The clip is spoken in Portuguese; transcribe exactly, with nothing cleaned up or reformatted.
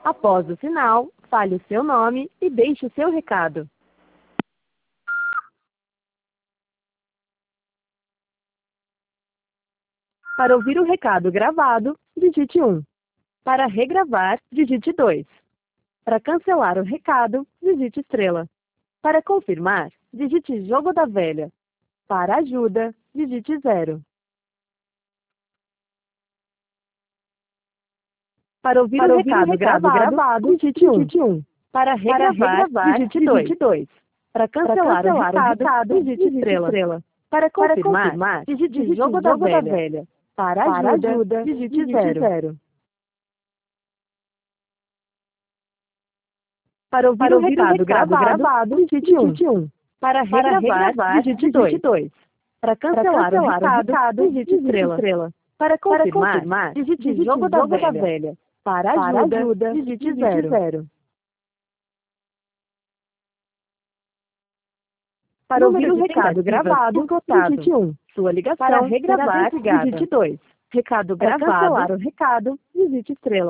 Após o sinal, fale o seu nome e deixe o seu recado. Para ouvir o recado gravado, digite um. Para regravar, digite dois. Para cancelar o recado, digite estrela. Para confirmar, digite jogo da velha. Para ajuda, digite zero. Para ouvir, Para o, ouvir recado o recado gravado, gravado digite um. Para regravar, Para regravar digite dois. Para cancelar, Para cancelar o, recado, o recado, digite, digite estrela. estrela. Para confirmar, Para confirmar digite, digite jogo, jogo da, velha. da velha. Para ajuda, Para ajuda digite, digite zero. zero. Para ouvir, Para o, ouvir recado o recado gravado, gravado digite um. Para regravar, Para regravar digite dois. Para cancelar, Para cancelar o, recado, o recado, digite estrela. estrela. Para confirmar, Para confirmar digite, digite jogo, jogo da, velha. da velha. Para ajuda, Para ajuda digite, digite zero. zero. Para Número ouvir o recado gravado, digite um. Sua ligação, para regravar, digite dois. Recado Para gravado, cancelar o recado, digite estrela.